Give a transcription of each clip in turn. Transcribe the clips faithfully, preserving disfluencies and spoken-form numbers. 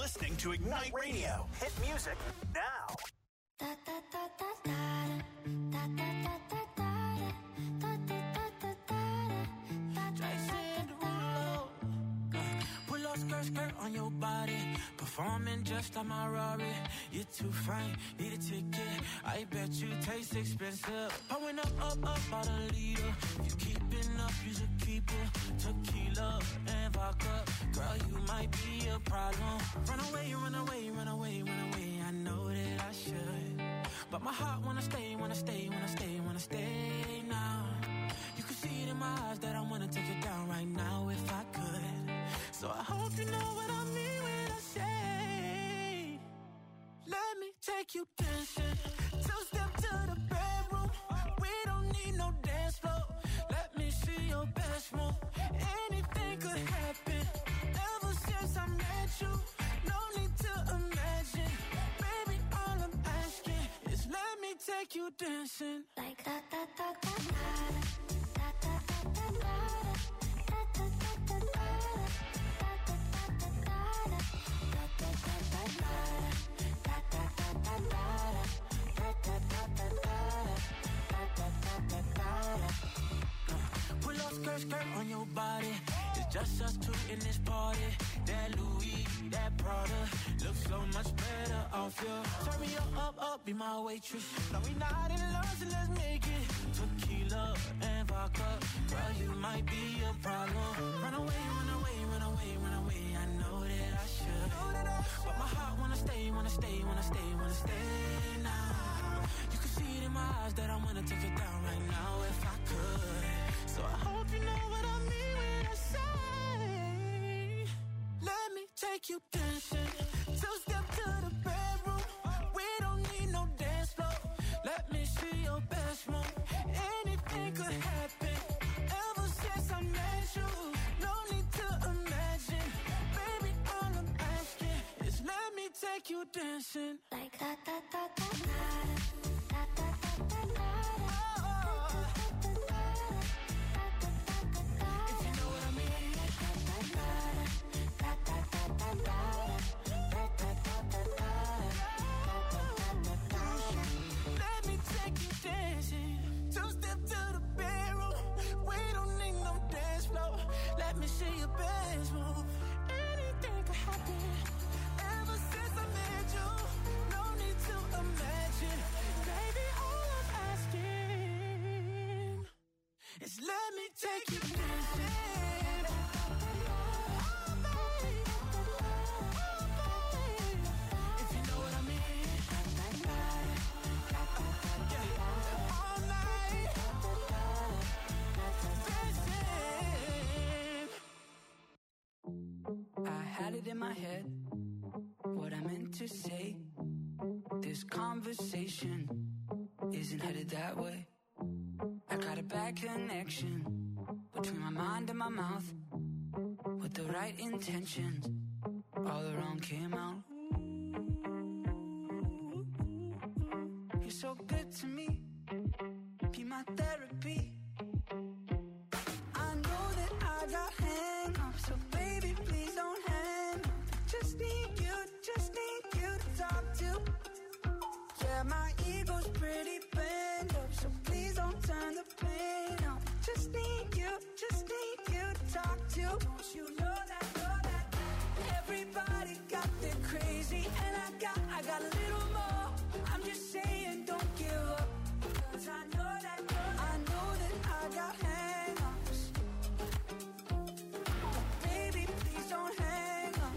listening to Ignite Radio. Hit music now. Da da da da da da da da da da da da Jason Derulo. Pull up skirt, skirt on your body. Performing just like my Rari. You're too fine, need a ticket. I bet you taste expensive. Pouring up, up, up, out a leader. If you keeping up, you should keep it. Tequila and vodka. Girl, you might be a problem. Run away, run away, run away, run away. I know that I should, but my heart wanna stay, wanna stay, wanna stay, wanna stay now. You can see it in my eyes that I wanna take it down right now if I could. So I hope you know what I mean when I say, let me take you dancing. Two step to the bedroom. We don't need no dance floor. Let me see your best move. Anything could happen. Ever since I met you, no need to imagine. Baby, all I'm asking is let me take you dancing. like da da da da da da da da da Pull up skirt, skirt on your body. It's just us two in this party. That Louis, that Prada looks so much better off you. Turn me up, up, up, be my waitress. No, we not in love, so let's make it. Tequila and vodka. Girl, you might be a problem. Run away, run away, run away, run away. I know that I should, but my heart wanna stay, wanna stay, wanna stay, wanna stay now. You can see it in my eyes that I wanna take it down right now if I could. So I hope you know what I mean when I say, let me take you dancing. Two step to the bedroom. We don't need no dance floor. Let me see your best move. Anything could happen. Ever since I met you, no need to imagine. Baby, all I'm asking is let me take you dancing. like da da da da da da da da da. Let me take you dancing. Oh, babe. Oh, babe. If you know what I mean. Yeah. All night. Dancing. I had it in my head what I meant to say. This conversation isn't headed that way. I got a bad connection between my mind and my mouth. With the right intentions, all the wrong came out. You're so good to me, be my therapy. I know that I got hang-ups, so baby, please don't hang up. Just need you, just need you to talk to. Yeah, my ego's pretty bent up, so please don't turn the pain up. Just need you, just need you to talk to. Don't you know that, know that everybody got their crazy, and I got, I got a little more. I'm just saying, don't give up, 'cause I know that, know that I know that I got hang-ups. Baby, please don't hang up.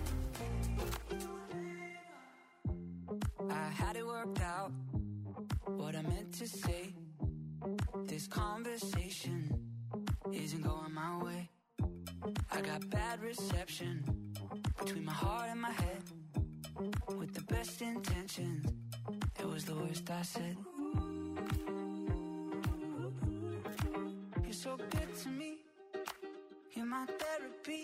I had it worked out, what I meant to say. This conversation isn't going my way. I got bad reception between my heart and my head. With the best intentions, it was the worst I said. You're so good to me, you're my therapy.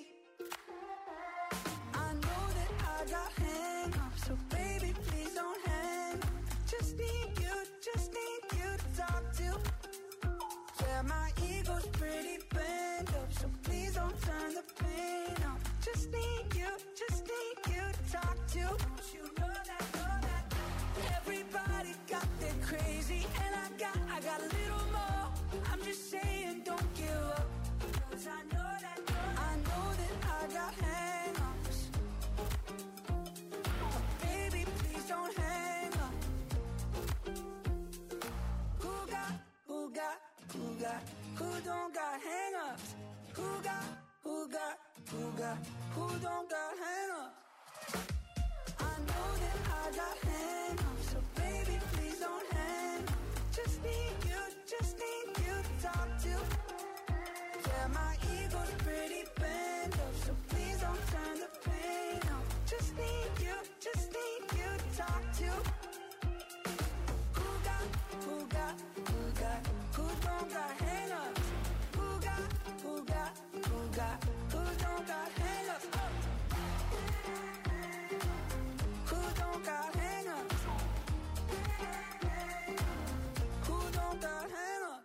I know that I got hang-ups, so baby, please don't hang up. Just need you, just need you to talk to. Yeah, my ego's pretty bent up, so please don't turn the pain up. Just need you, just need you to talk to. got, who don't got hang-ups? I know that I got hang-ups, so baby, please don't hang up. Just need you, just need you to talk to. Yeah, my ego's pretty bent up, so please don't turn the pain up. Just need you, just need you to talk to. Who got, who got, who got, who don't got hang-ups? Who got, who got, who got, who don't got hang-ups? Who don't got hang-ups? Who don't got hang-ups?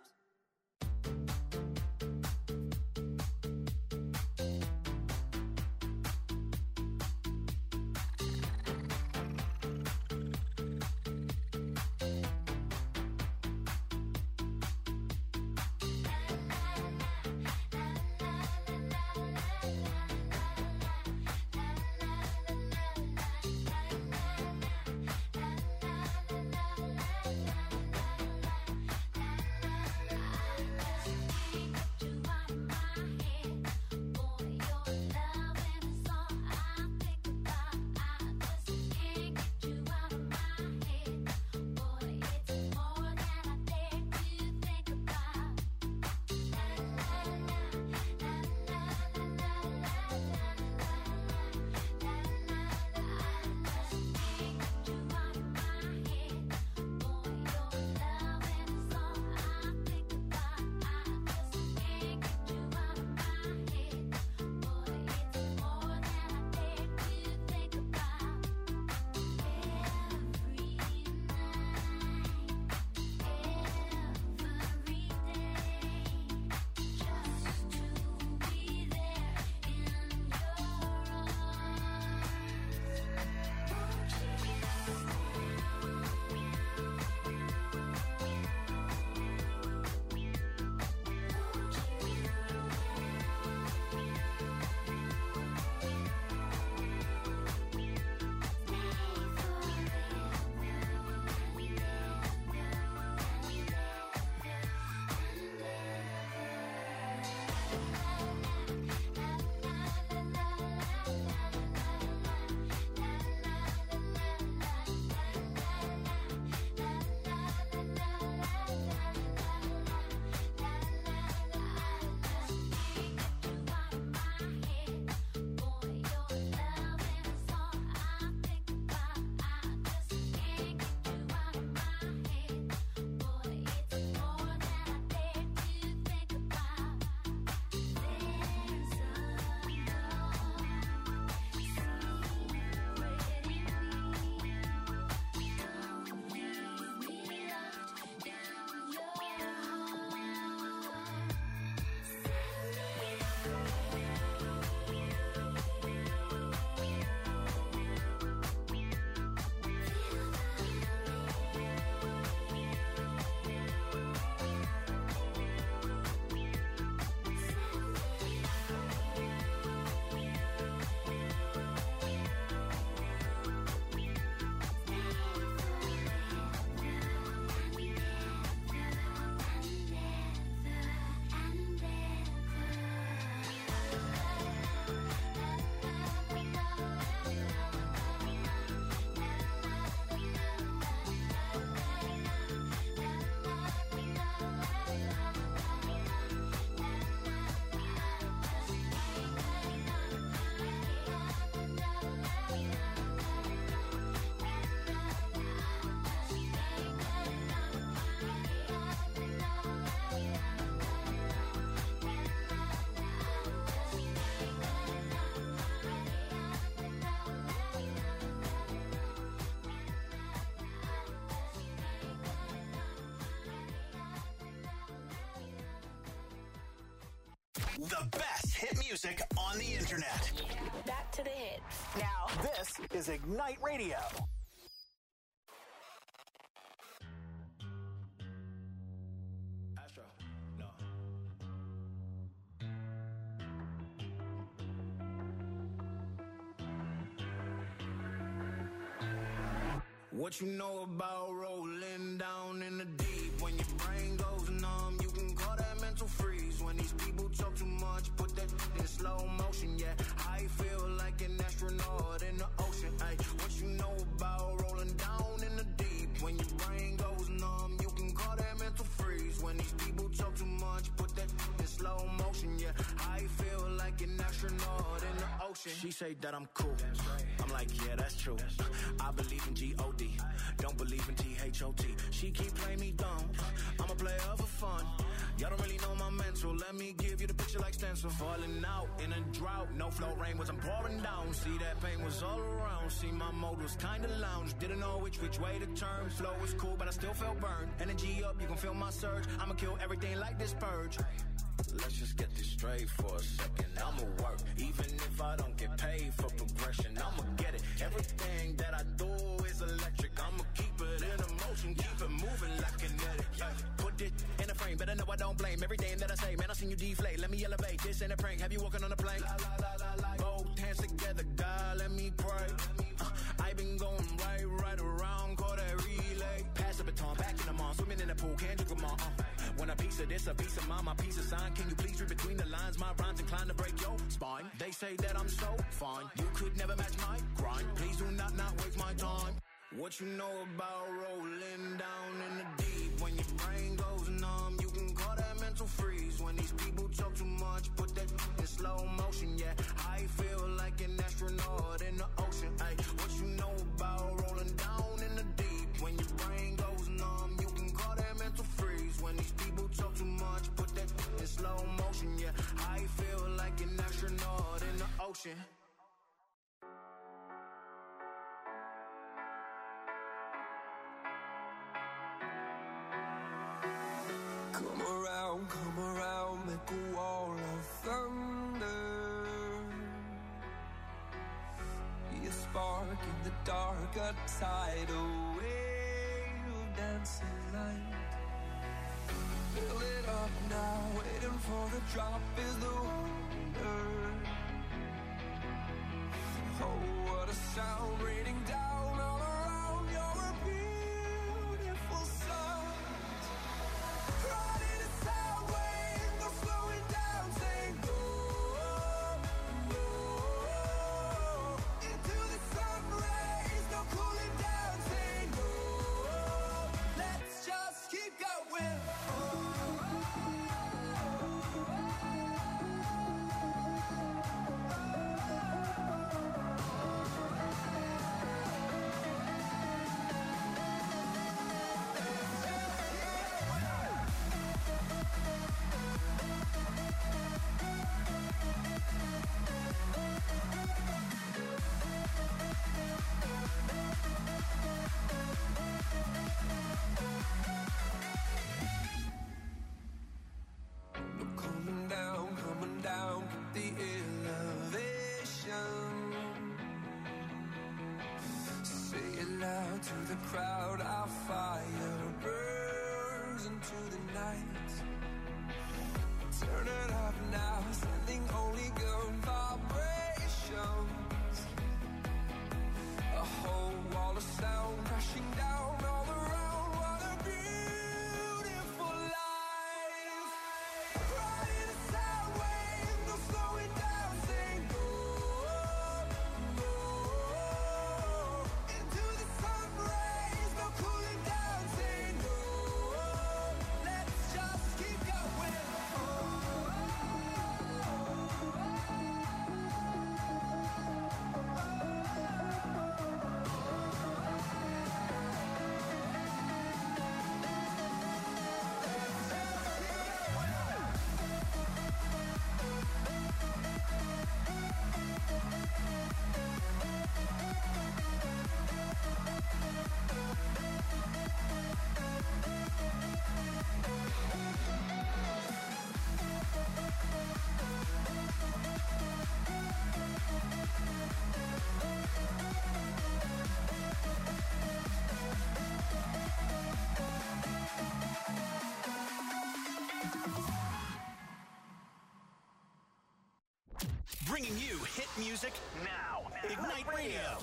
The best hit music on the internet. Back to the hits. Now, this is Ignite Radio. Astro, no. What you know about rolling down in the deep? When your brain goes numb, you can call that mental freeze. When these people talk too much, put that in slow motion, yeah. I feel like an astronaut in the ocean, ay. What you know about rolling down in the deep? When your brain goes numb, you can call that mental freeze. When these people talk too much, put that in slow motion, yeah. I feel like an astronaut in the ocean. She say that I'm cool. I'm like, yeah, that's true. I believe in G O D. Don't believe in T H O T. She keep playing me dumb. I'm a player for fun. Y'all don't really know my mental. Let me give you the picture like stencil. Falling out in a drought. No flow rain wasn't pouring down. See, that pain was all around. See, my mode was kinda lounge. Didn't know which which way to turn. Flow was cool, but I still felt burned. Energy up, you can feel my surge. I'ma kill everything like this purge. Let's just get this straight for a second. I'ma work, even if I don't get paid for progression. I'ma get it. Everything that I do is electric. I'ma keep it in motion, keep it moving like kinetic. Put it in a frame, better know I don't blame everything that I say. Man, I seen you deflate. Let me elevate. This ain't a prank. Have you walking on a plane? Both hands together, God, let me pray. Uh, I been going right, right around, call that relay. Pass the baton, back in the mall, swimming in the pool, can't drink them all. Uh. When a piece of this, a piece of mine, my piece of sign. Can you please read between the lines? My rhymes inclined to break your spine. They say that I'm so fine. You could never match my grind. Please do not, not waste my time. What you know about rolling down in the deep? When your brain goes numb, you can call that mental freeze. When these people talk too much, put that in slow motion, yeah. I feel like an astronaut in the ocean, ay. What you know about rolling down in the deep? When your brain goes numb, you can call that mental freeze. When these people talk too much, put that in slow motion, yeah. I feel like an astronaut in the ocean. Come around, come around, make a wall of thunder. Be a spark in the dark, a tidal wave of dancing light. Fill it up now, waiting for the drop is the wonder. Oh, what a sound raining down all around. You're a beautiful sight. Riding a sound wave, no slowing down, saying go, go. Into the sun rays, no cooling down, saying go. Let's just keep going. Coming down, coming down, keep the elevation. Say it loud to the crowd, our fire burns into the night. Turn it up now, sending only good vibrations. A whole wall of sound crashing down all around. What a beautiful life. Riding a sound wave, no slowing down, saying go, go. Into the sun rays, no cooling down, saying go. Let's just keep going. Bringing you hit music now. Ignite Radio.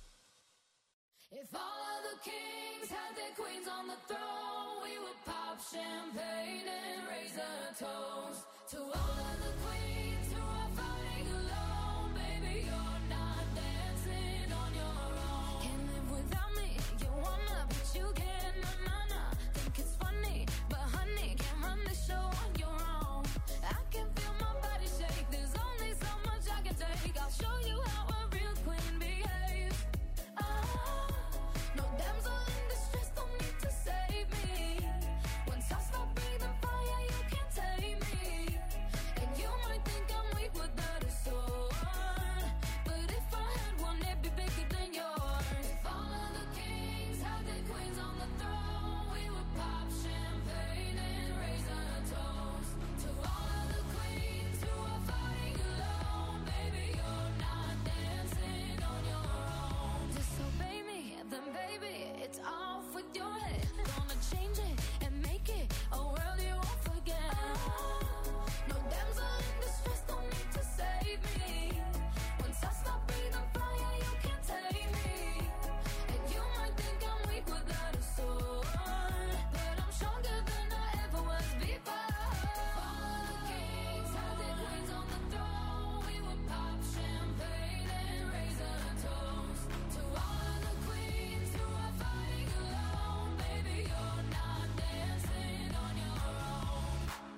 If all of the kings had their queens on the throne, we would pop champagne and raise a toast to all of the queens who are are fighting alone, baby, you're not dancing on your own. Can't live without me, you wanna, but you can't, na na na. Think it's funny, but honey, can't run the show on your own. I can feel my body shake, there's only so much I can take. I'll show you how a real queen behaves. Ah, no damsel in distress, don't need to save me. Once I stop breathing fire, you can't tame me. And you might think I'm weak without a sword, but if I had one, it'd be bigger than yours. If all of the kings had their queens on the throne, we would pop champagne and raise a toast to all of the queens who are fighting alone. Baby, you're not dancing on your own. Disobey me, then baby, it's off with your head. Gonna change it and make it a world you won't forget. No damsel in distress, don't need to save me. Once I stop breathing fire, you can't tame me. And you might think I'm weak without a sword, but I'm stronger than I ever was before. All the kings had their queens on the throne. We would pop champagne and raise a toast to all of the queens who are fighting alone. Baby, you're not dancing on your own.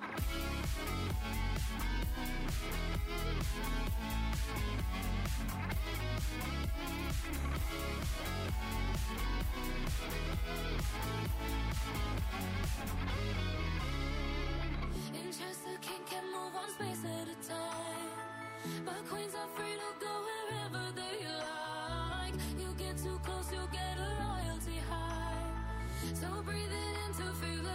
In chess, the king can move one space at a time, but queens are free to go wherever they like. You get too close, you get a royalty high. So breathe it in to feel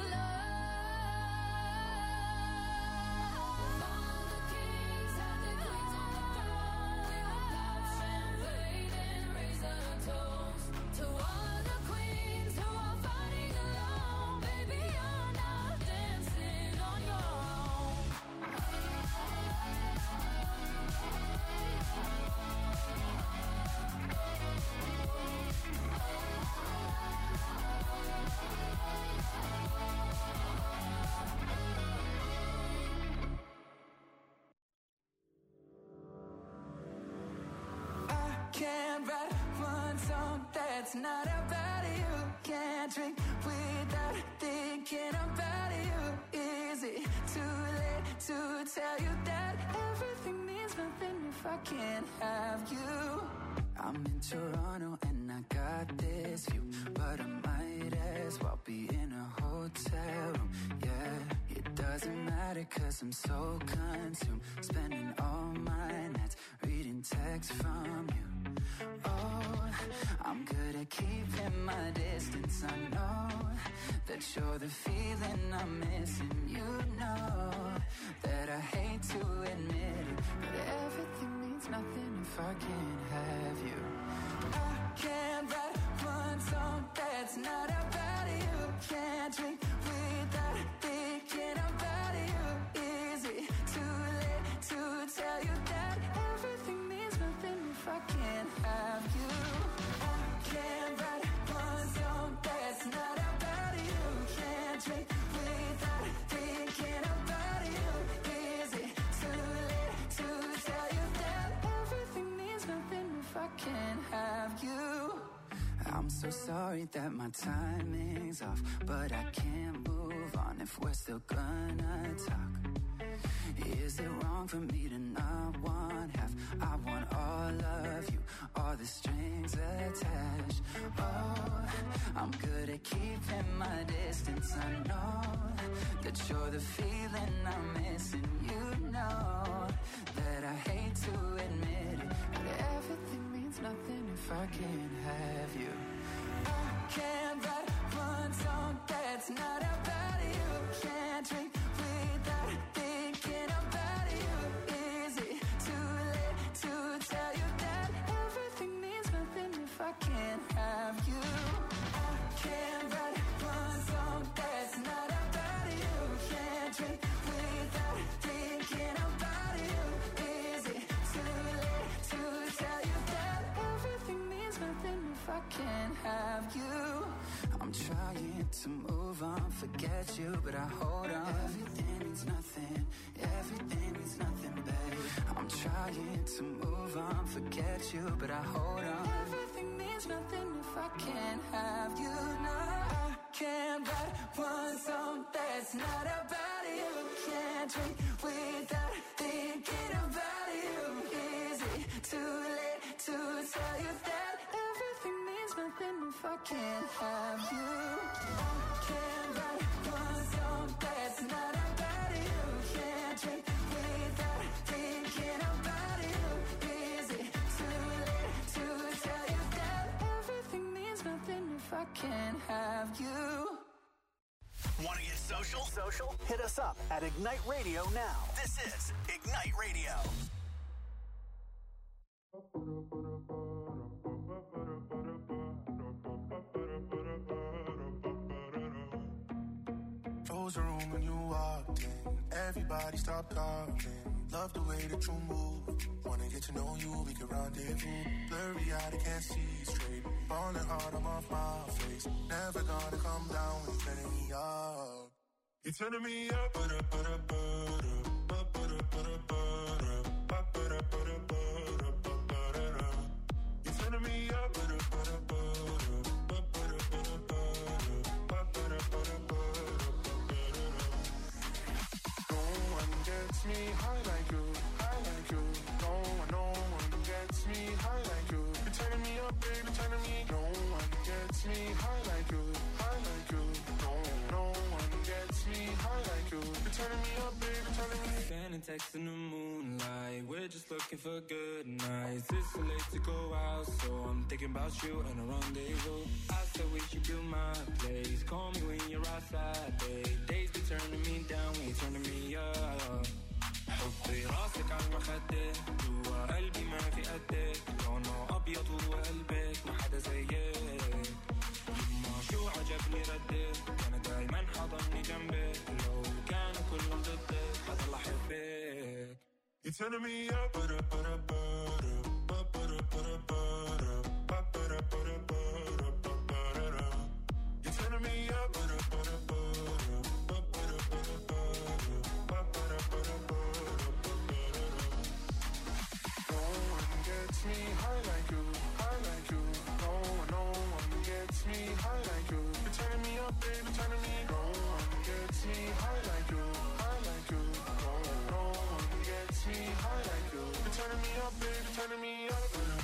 alive. All the kings had their queens on the throne. We would pop champagne and raise a toast to all of the queens who are fighting alone. Baby, you're not dancing on your own. I can't write one song that's not about you. Can't drink without thinking about you. Is it too late to tell you that everything means nothing if I can't have you? I'm in Toronto and I got this view, but I might as well be in a hotel room. Yeah, it doesn't matter cause I'm so consumed, spending all my nights reading texts from you. Oh, I'm good at keeping my distance. I know that you're the feeling I'm missing. You know that I hate to admit it, but everything means nothing if I can't have you. I can't write one song that's not about you. Can't drink without thinking about you. Is it too late to tell you that everything means nothing if I can't have you? I can't write one song that's not about you. Can't drink without thinking about you. Is it too late to tell you that everything means nothing if I can't have you? I'm so sorry that my timing's off, but I can't move on if we're still gonna talk. Is it wrong for me to not want half? I want all of you, all the strings attached. Oh, I'm good at keeping my distance. I know that you're the feeling I'm missing. You know that I hate to admit it, but everything means nothing if I can't have you. I can't write one song that's not about you. Can't drink without thinking about you. Is it too late to tell you that everything means nothing if I can't have you? I can't write one song that's not about you. Can't drink without thinking about you. Is it too late to tell you that everything means nothing if I can't have you? I'm I'm trying to move on, forget you, but I hold on. Everything means nothing, everything means nothing, babe. I'm trying to move on, forget you, but I hold on. Everything means nothing if I can't have you now. I can't write one song that's not about you. Can't drink without thinking about you. Is it too late to tell you that everything means nothing if I can't have you? I can't write one song that's not about you. Can't drink without thinking about you. Is it too late to tell you that everything means nothing if I can't have you? Want to get social? Social? Hit us up at Ignite Radio now. This is Ignite Radio. Close the room when you walked in. Everybody stop talking. Love the way that you move. Wanna get to know you, we can rendezvous. Blurry eyed, I can't see straight. Falling hard, I'm off my face. Never gonna come down when you're turning me up. You're turning me up, but up, but up, but up, but up, but up, but up, but up, but up. You're turning me up, but up, but up, but up, but up, but up, but up, but up. No one gets me high like you, high like you. No one, no one gets me high like you. You're turning me up, baby, turning me. No one gets me high like you, high like you. No, no one gets me high like you. You're turning me up, baby, turning me. Standing text in the moonlight, we're just looking for good nights. It's too late to go out, so I'm thinking about you and a rendezvous. I said we should build my place. Call me when you're outside, babe. Days be turning me down, we turning me up. حطي راسك على المخدة جوا قلبي ما في قدك لونه أبيض وقلبك ما حدا زيك يما شو عجبني ردك أنا دايما حضني جنبك لو كانوا كلهم ضدك حضل أحبك. You're turning me up, but up, but up, but up, but up, but up, but up, but up, but up, but up, but up. You're turning me up, but up, but up, but up, but up, but up, but up, but up. No one gets me high like you, high like you. No one, no one gets me high like you. You're turning me up, baby, turning me. No one gets me high like you, high like you. No, no one gets me high like you. You're turning me up, baby, turning me up.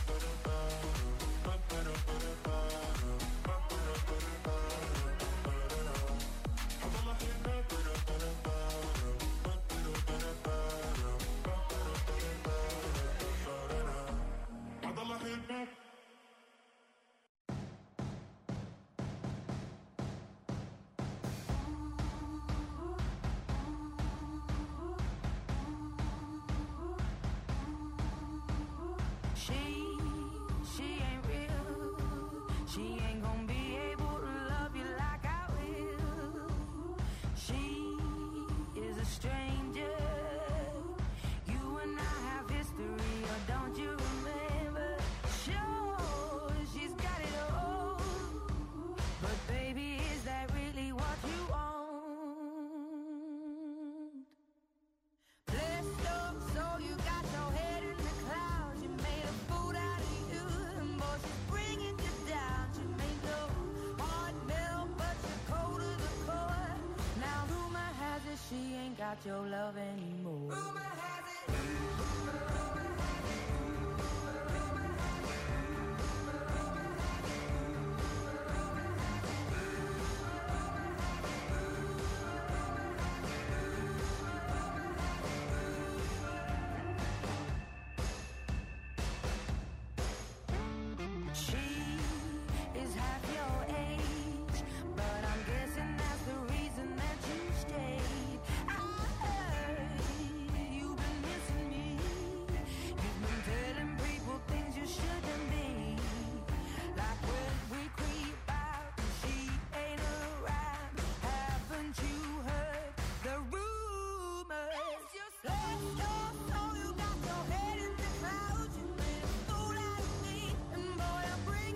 Got your love anymore. Rumor has it. She is half your age, but I'm guessing that's the reason that you stayed. You've been missing me. You've been telling people things you shouldn't be. Like when we creep out and she ain't around. Haven't you heard the rumors? Bless your soul, you got your head in the clouds. You made a fool out of me, and boy, I'm bringing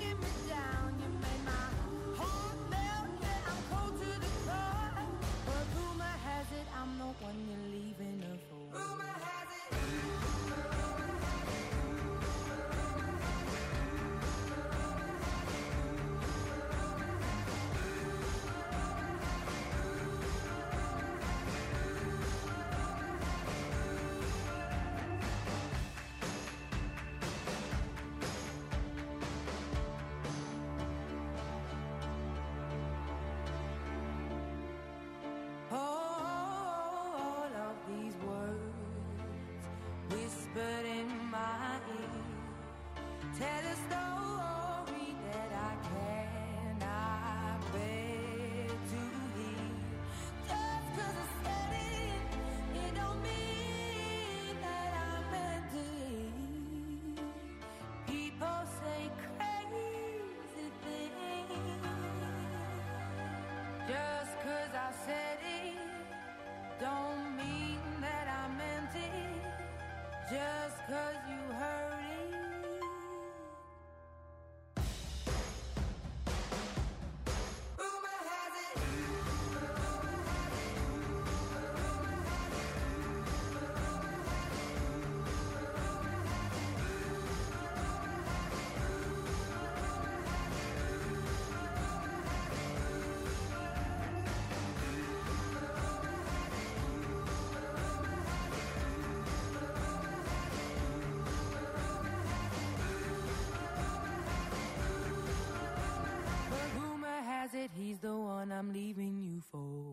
one I'm leaving you for.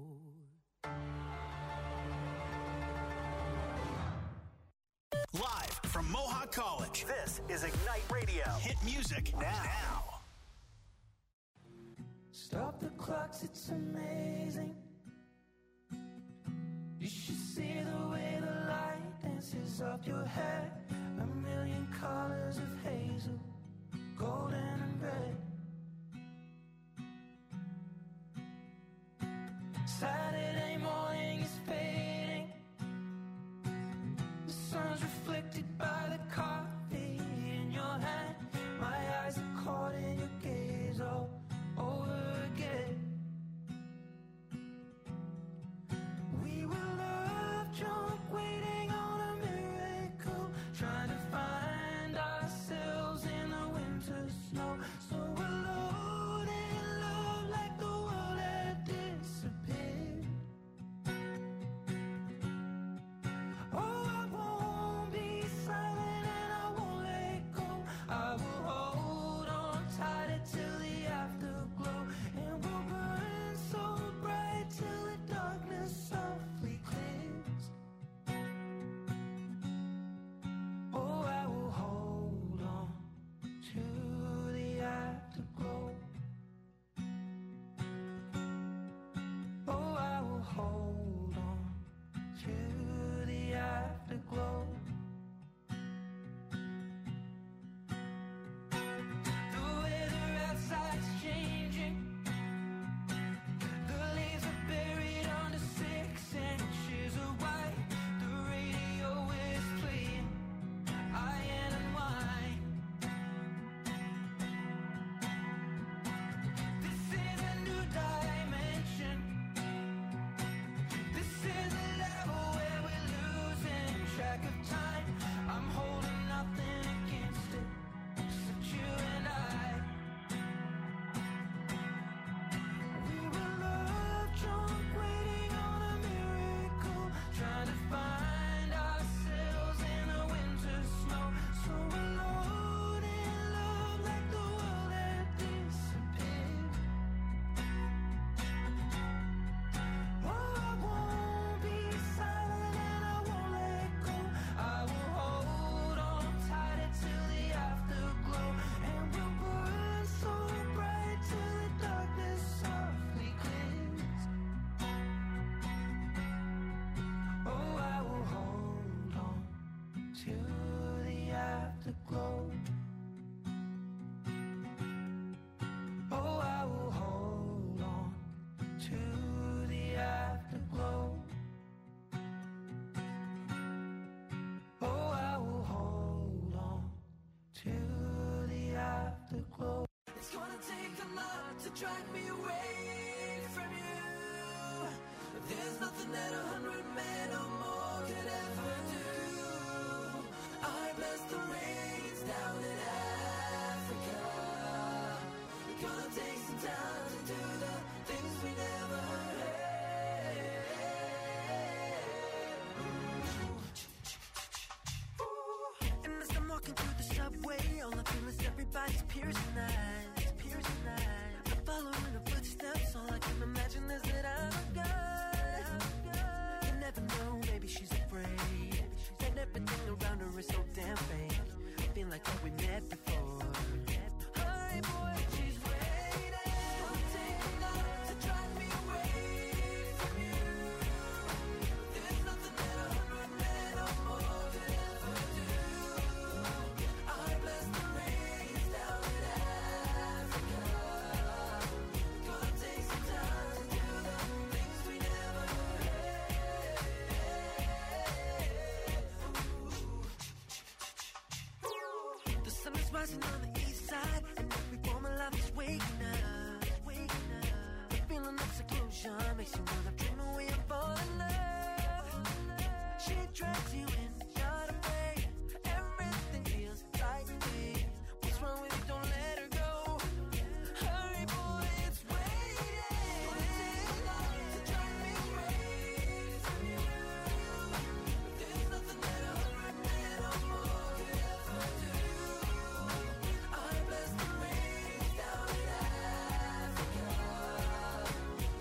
Live from Mohawk College, this is Ignite Radio. Hit music now. Stop the clocks, it's amazing. You should see the way the light dances up your hair. A million colors of hazel, golden and red. Saturday morning is fading. The sun's reflected by the coffee in your hand. My eyes are caught in your gaze all over again. We were love drunk, waiting on a miracle, trying to find ourselves in the winter snow. So alone in love, like the world had disappeared. Oh, I won't be silent and I won't let go. I will hold on tighter till the afterglow, and we'll burn so bright till the darkness softly clears. Oh, I will hold on to the afterglow. Oh, I will hold on to the afterglow. The weather outside's changing. The leaves are buried under six inches of white. The radio is playing iron and wine. This is a new dimension. This is a level where we're losing track of time. I'm holding nothing against it, except you and I. We were love drunk, waiting on a miracle, trying to find ourselves in the winter snow. So alone in love, like the world had disappeared. Oh, I won't be silent and I won't let go. I will hold on tighter till the afterglow, and we'll burn so bright till the darkness softly clears. Oh, I will hold on to the afterglow. Oh, I will hold on to the afterglow. Oh, I will hold on to the afterglow. It's gonna take a lot to drag me away from you. There's nothing that a hundred men or more could ever do. I bless the rains down in Africa. We're gonna take some time to do the things we never had. And as I'm walking through the subway, all I feel is everybody's piercing eyes, piercing eyes. I follow in the footsteps, all I can imagine is that I'm a guy. You never know, maybe she's afraid, and everything around her is so damn fake. I feel like that we met before. Hi boy, she's waiting. Don't take a lot to drive me away from you. There's nothing that a hundred men or more could ever do. I bless the rains down in Africa. Gonna take some time to do the things we never had. The sun is rising on the east side, and every form of life is waking up, waking up. The feeling of seclusion makes you wanna dream away and fall in love. She drags you in, not afraid. Everything feels right to me. What's wrong with you? Don't let her go. Hurry, boy, it's waiting. Don't take a lot to drive me away from you. There's nothing that a hundred men or more could ever do. I bless the rains down in Africa.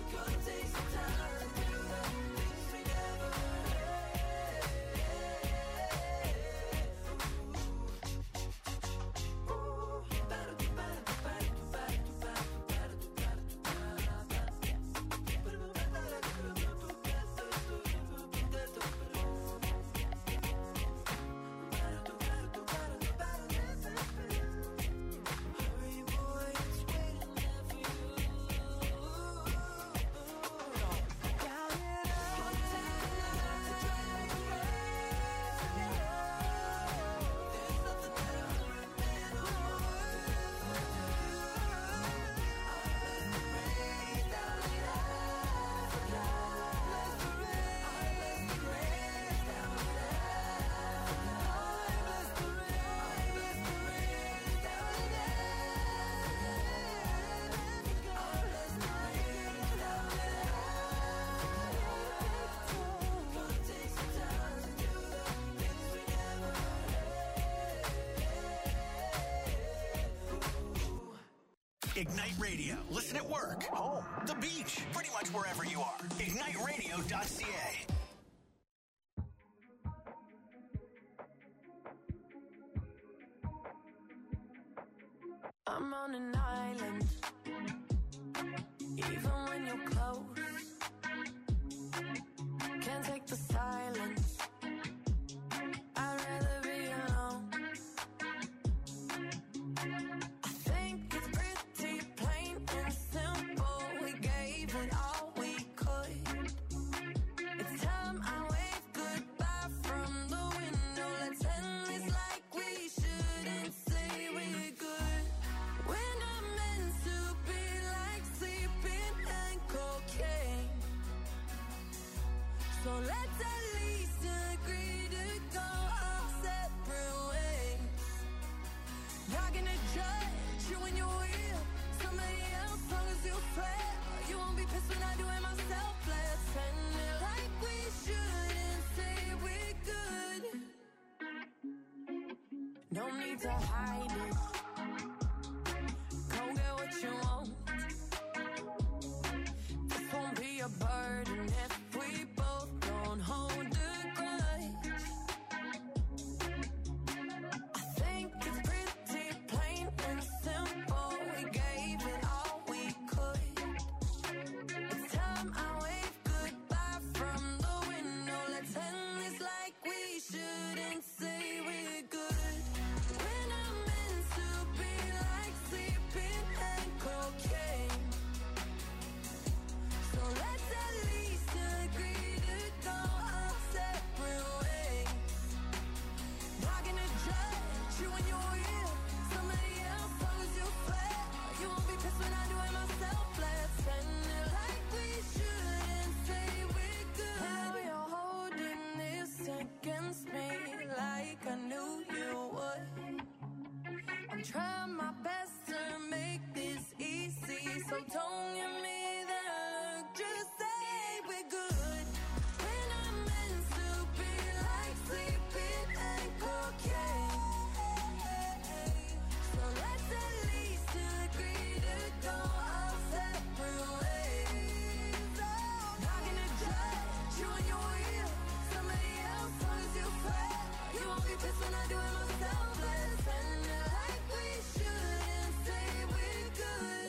Ignite Radio. Listen at work, home, the beach, pretty much wherever you are. ignite radio dot c a. I'm on an island, even when you're close. Can't take the silence. I'd rather be alone. I think it's pretty plain and simple. We gave it all we could. It's time I wave goodbye from the window. Let's end this like we shouldn't say we're good. We're not meant to be like sleeping and cocaine. So let's at least agree to go our separate ways. Not gonna judge you when you're real. Somebody else, long as you swear. You won't be pissed when I do it myself. Let's end it like we shouldn't say we're good. No need to hide it. Go get what you want. This won't be a burden if we both don't hold a grudge. I think it's pretty plain and simple. We gave it all we could. It's time I wave goodbye from the window. Let's end this like we shouldn't say we're good. We're not meant to be like sleeping and cocaine. So let's at least agree to go our separate ways. Not gonna judge you when you're real. Somebody else, long as you swear. You won't be pissed when I do it myself. Let's end it like we shouldn't say we're good. How you're holding this against me like I knew you would. I'm trying my best to make this easy, so don't give me that look. Just say we're good. We're not meant to be like sleeping and cocaine. So let's at least agree to go our separate ways. Not gonna judge you when you're real. Somebody else, long as you swear. You won't be pissed when I do it myself. Let's end it like we shouldn't say we're good.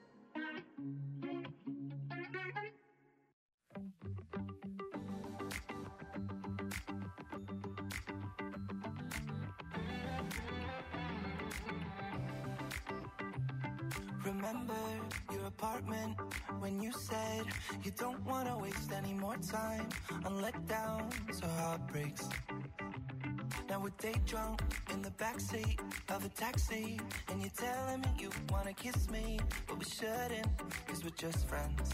Remember your apartment when you said you don't want to waste any more time on letdowns or heartbreaks. Now we're day drunk in the backseat of a taxi, and you're telling me you want to kiss me, but we shouldn't, cause we're just friends.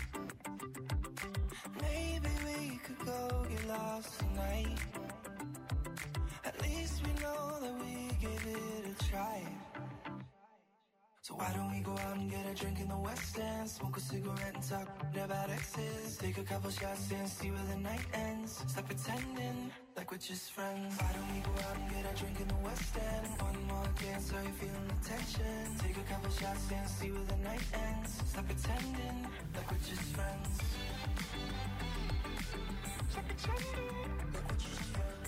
Maybe we could go get lost tonight. At least we know that we gave it a try. So why don't we go out and get a drink in the West End, smoke a cigarette and talk about exes, take a couple shots and see where the night ends. Stop pretending like we're just friends. Why don't we go out and get a drink in the West End, one more dance, are you feeling the tension? Take a couple shots and see where the night ends. Stop pretending like we're just friends. Stop pretending like we're just friends.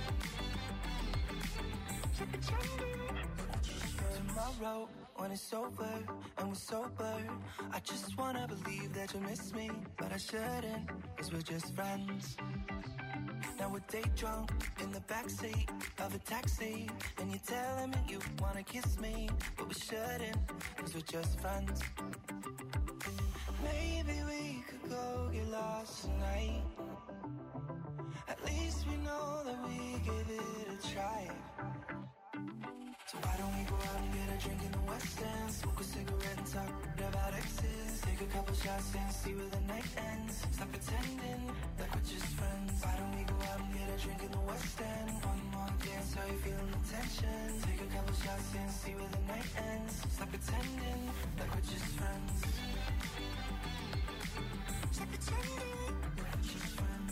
Stop pretending like we're just friends. Tomorrow when it's over and we're sober, I just wanna believe that you miss me, but I shouldn't, cause we're just friends. Now we're day drunk in the backseat of a taxi, and you're telling me you wanna kiss me, but we shouldn't, cause we're just friends. Maybe we could go get lost tonight. At least we know that we gave it a try. So why don't we go out and get a drink in the West End, smoke a cigarette and talk about exes, take a couple shots and see where the night ends. Stop pretending like we're just friends. Why don't we go out and get a drink in the West End, one more dance, are you feeling the tension? Take a couple shots and see where the night ends. Stop pretending like we're just friends. Stop pretending like we're just friends.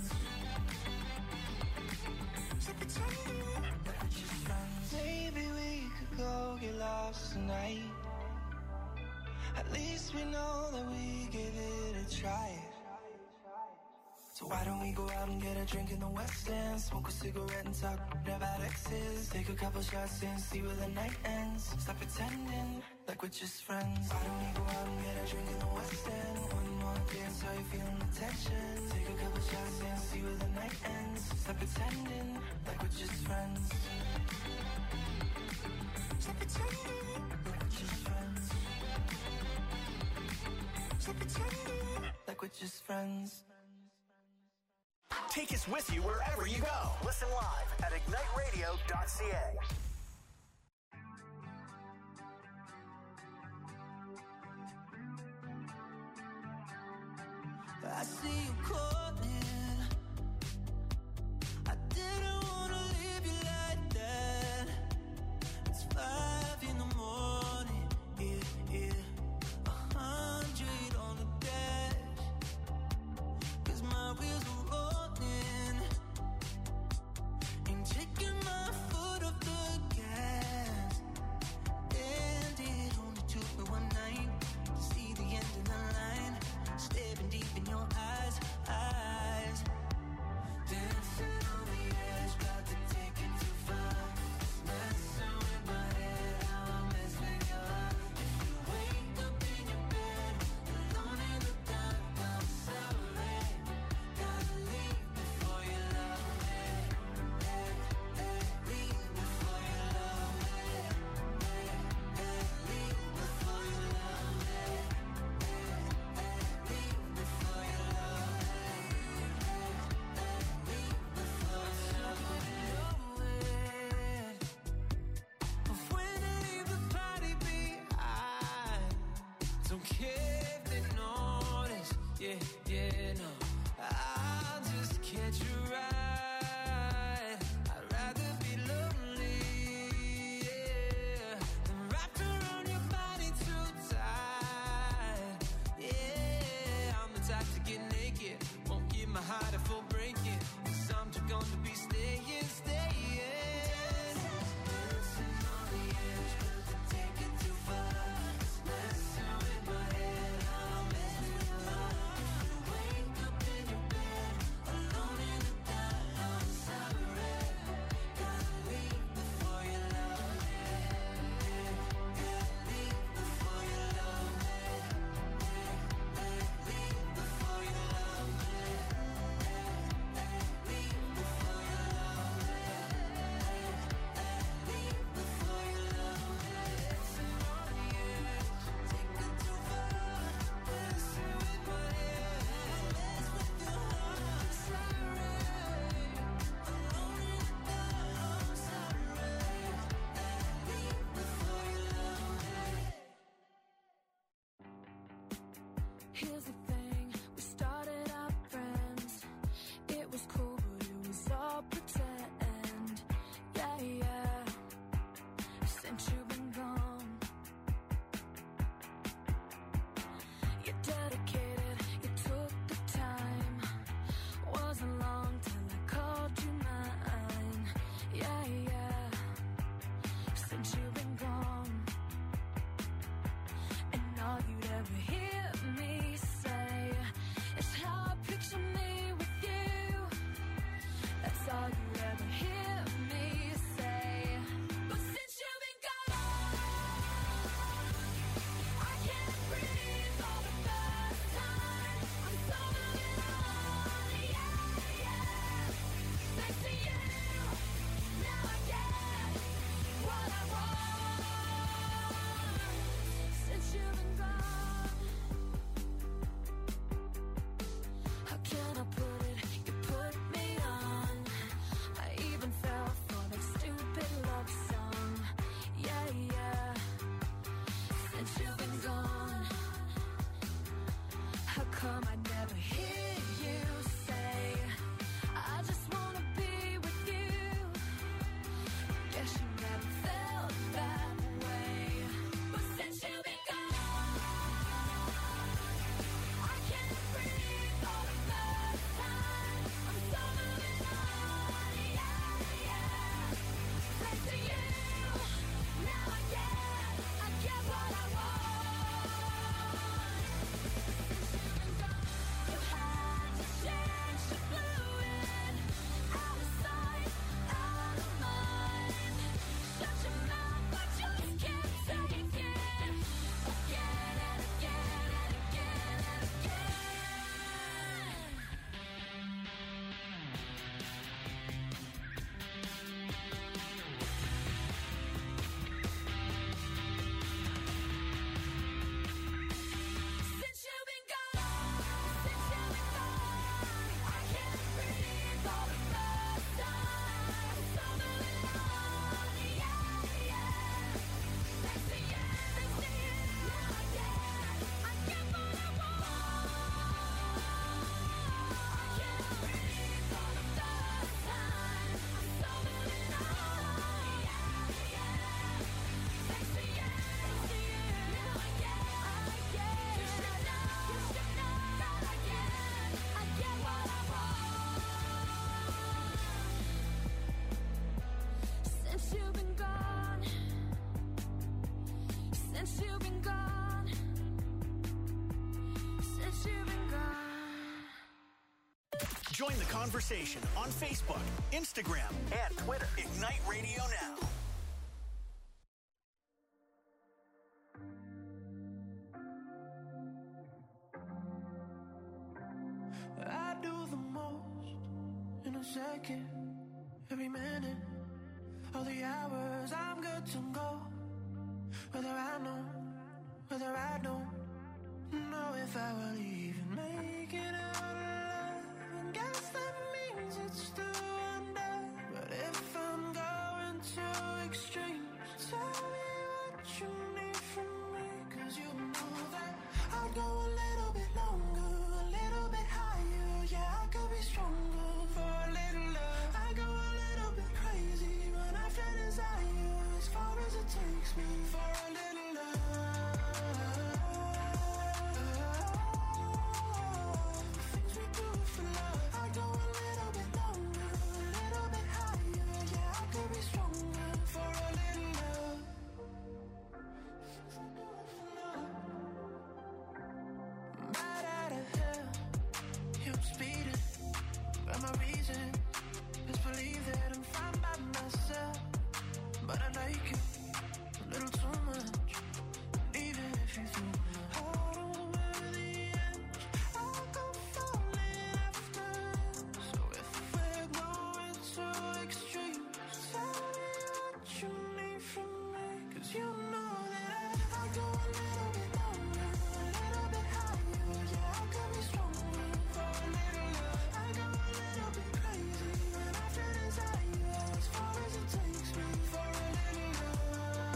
Stop pretending like we're just friends. Maybe we could go get lost tonight. At least we know that we gave it a try. So why don't we go out and get a drink in the West End? Smoke a cigarette and talk about exes. Take a couple shots and see where the night ends. Stop pretending like we're just friends. Why don't we go out and get a drink in the West End? One more dance, how you feeling the tension? Take a couple shots and see where the night ends. Stop pretending like we're just friends. Stop pretending like we're just friends. Stop pretending like we're just friends. Take us with you wherever you go. Listen live at ignite radio dot c a. I see you calling. I didn't wanna leave you like that. It's five in the morning. Yeah, yeah. A hundred on the dash. 'Cause my wheels are rolling. Ain't taking my foot off the gas. And it only took me one night to see the end of the line. Staring deep in your eyes, I Join the conversation on Facebook, Instagram, and Twitter. Ignite Radio Now. I do the most in a second, every minute, all the hours I'm good to go. Whether I know, whether I don't know if I will even make it out alive. And guess that means it's still under. But if I'm going to extremes, tell me what you need from me. Cause you know that I'd go a little bit longer, a little bit higher. Yeah, I could be stronger for a little love. I go a little bit crazy when I feel desire, as far as it takes me for a little love. Things we do for love. I go a little bit longer, a little bit higher. Yeah, I could be stronger for a little love. Right out of hell, yeah, I'm speeding. But my reason is believe that I'm fine by myself. But I like you a little too much. And even if you threw my heart over the edge, I'll go falling after. So if we're going to extremes, tell me what you need from me. Cause you know that I go a little bit longer, a little bit higher. Yeah, I could be stronger for a little love. I go a little bit crazy when I feel desire, as far as it takes me for a little love.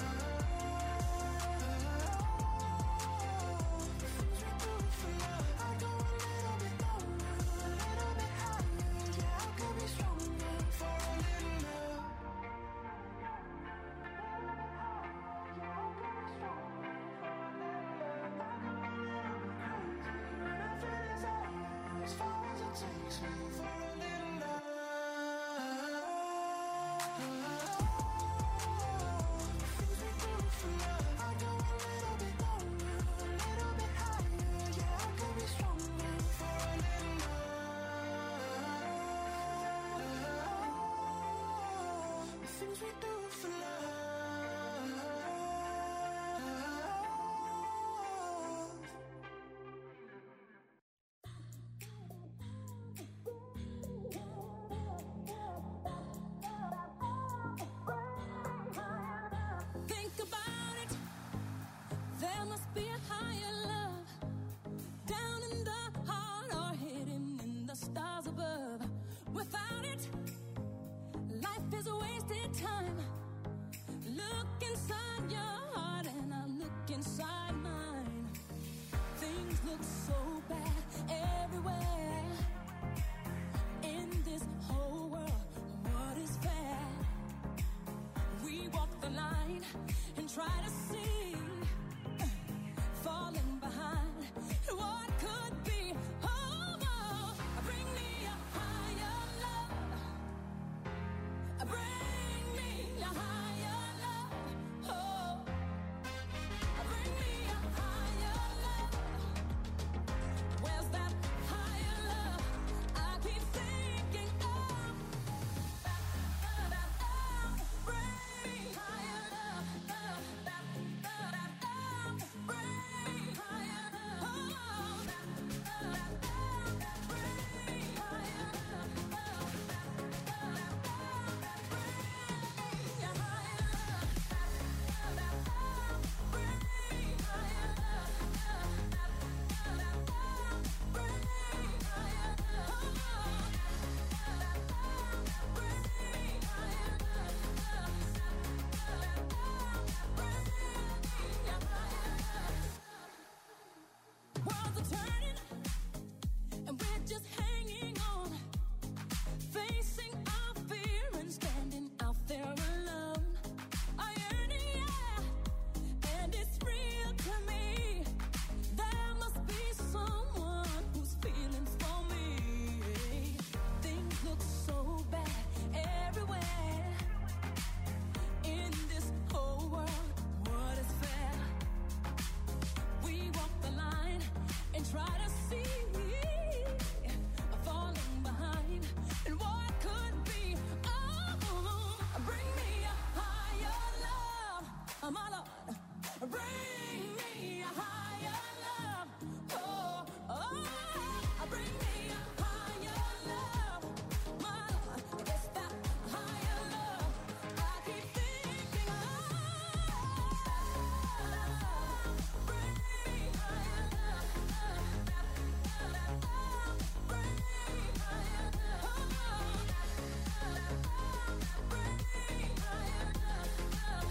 The things we do for love. I go a little bit longer, a little bit higher. Yeah, I could be stronger for a little love. As far as it takes me for a little love. The things we do for love. I go a little bit longer, a little bit higher. Yeah, I could be stronger for a little love. The things we do for love. Think about it. There must be a higher love down in the heart or hidden in the stars above. Without it, life is a wasted time. Look inside your heart and I look inside mine. Things look so bad everywhere. In this whole world, what is fair? We walk the line and try to see, uh, falling behind what could be. Oh, oh, bring me a higher love. Bring me a higher love. Oh, bring me a higher love. oh my Lord, bring me a higher love. Oh, oh, bring me a higher love. My Lord, it's that higher love I keep thinking of. Bring me higher love. Bring me higher love. Bring me higher love.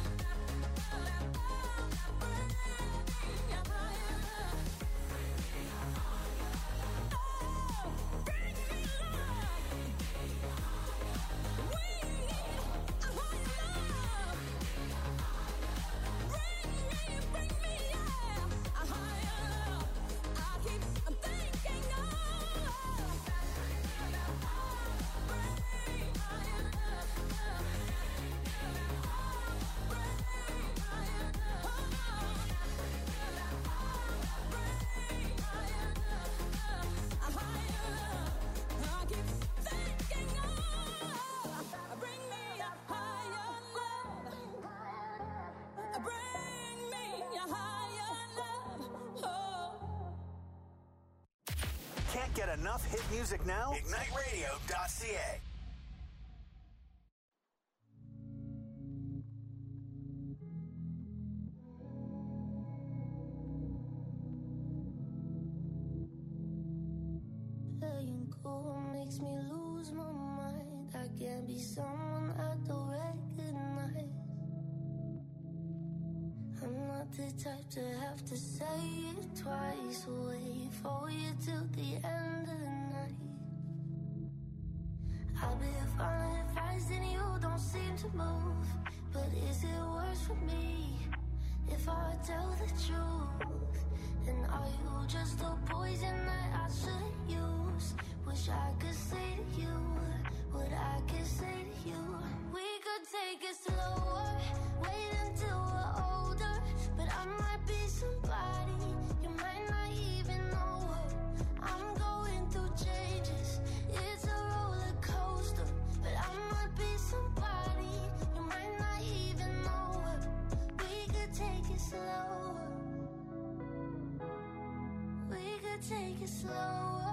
Can't get enough hit music now? Ignite Radio dot C A. Playing cool makes me lose my mind. I can't be someone I don't recognize. I'm not the type to have to say it twice. Wait for you till the end of the night. I've been following advice and you don't seem to move. But is it worse for me if I tell the truth? And are you just a poison that I shouldn't use? Wish I could say to you what I could say to you. We could take it slower, wait until we're older. But I might be somebody you might not even know. I'm going through changes, it's a roller coaster. But I might be somebody you might not even know. We could take it slower. We could take it slower.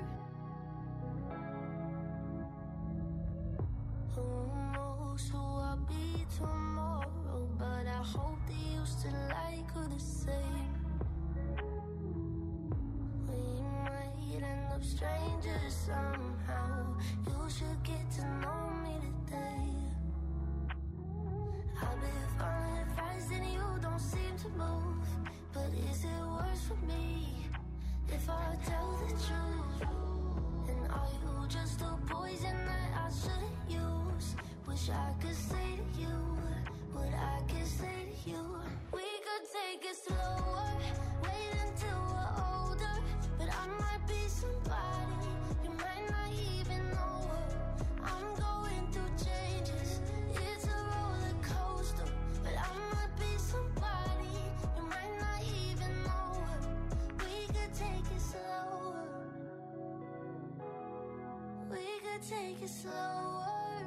Who knows who I'll be tomorrow? But I hope that you still like her the same. We might end up strangers somehow. You should get to know me today. I've been following advice and you don't seem to move. But is it worse for me if I tell the truth? And are you just a poison that I shouldn't use? Wish I could say to you what I could say to you. We could take it slower, wait until we're older. But I might be somebody you might not even know. I'm going through changes, it's a roller coaster. But I might be somebody you might not even know. We could take it slower. We could take it slower.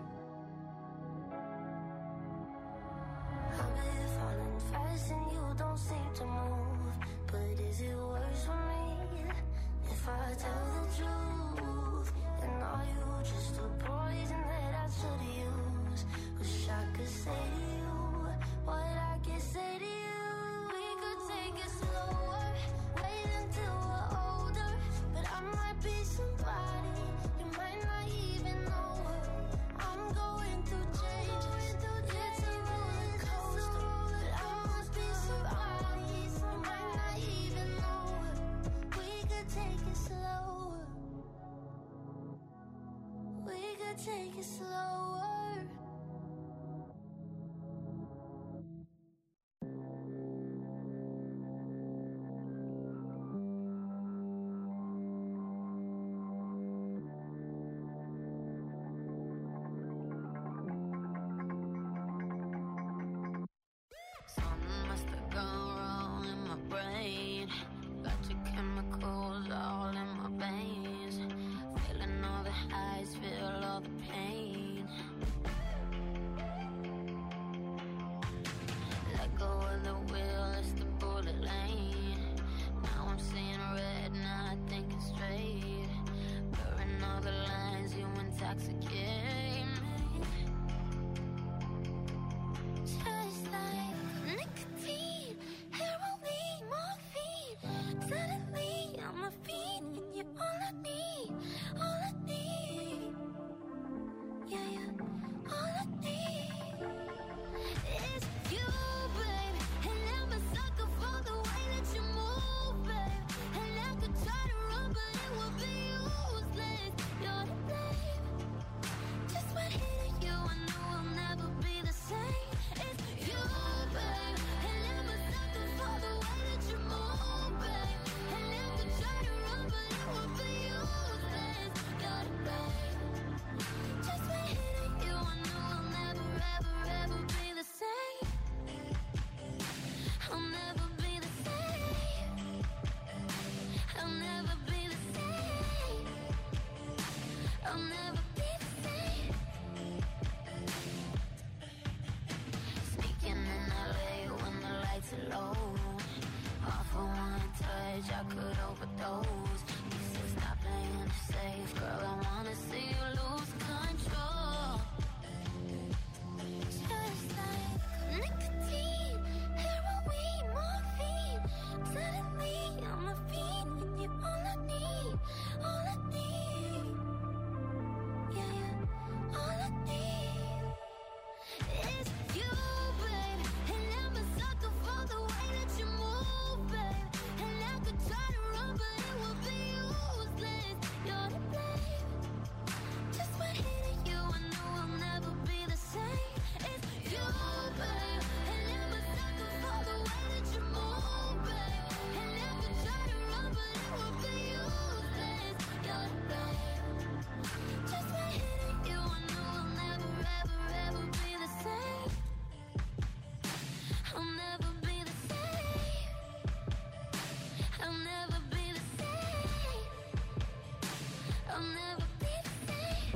I've been falling fast and you don't seem to move. But is it worse for me if I tell the truth? And are you just a poison that I should've used? Wish I could say to you what I can say to you. We could take it slower, wait until we're older. But I might be somebody you might not even know. I'm going through changes, it's a roller coaster. But I must be somebody you might not even know. We could take it slower. We could take it slower. Something must have gone wrong in my brain. Got your chemicals all in my veins. Feeling all the highs, feel all the pain. courage, I could overdose. You said stop playing it safe, girl, I wanna see you lose control. Just like nicotine, heroin, morphine. Suddenly I'm a fiend, and you're all I need, all I need. Yeah, yeah, all I need is you, babe. And I'm a sucker for the way that you move, babe. And I could try to run, but it would be useless. You're to blame. Just by hitting you, I know I'll never be the same. It's you, babe. And I'm a sucker for the way that you move, babe. And I could try to run, but it would be useless. You're to blame. Just by hitting you, I know I'll never, ever, ever be the same. I'll never be the same. I'll never be the same. I'll never be the same.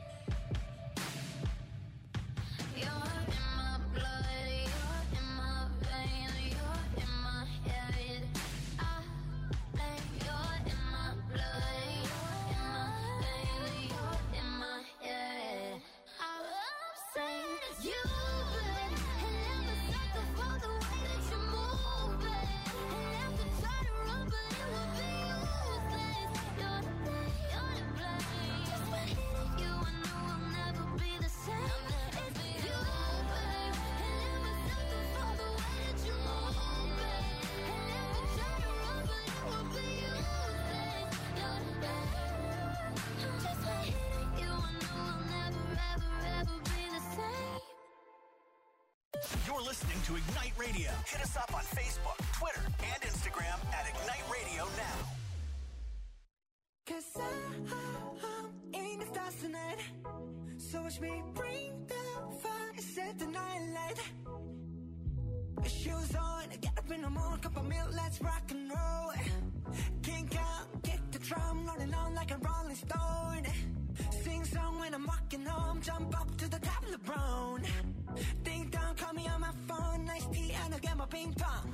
You're in my blood, you're in my vein, you're in my head. I lay, you're in my blood, you're in my vein, you're in my head. I'm saying you, babe, and I'm a sucker for the way that you move, babe. And I could try to run, but it would be useless. You're to blame, you're to blame. Just by hitting you, I know I'll never be the same. It's you, babe, and I'm a sucker for the way that you move, babe. And I could try to run, but it would be useless. You're to blame. Just by hitting you, I know I'll never, ever, ever be the same. You're listening to Ignite Radio. Hit us up on Facebook, Twitter, and Instagram at Ignite Radio Now. Cause I, I'm in the stars tonight. So watch me bring the fire, set the night light. Shoes on, get up in the morning, cup of milk, let's rock and roll. Kink out, kick the drum, rolling on like a rolling stone. Sing song when I'm walking home, jump up to the top of the brown. Ding dong, call me on my phone, nice tea and I'll get my ping pong.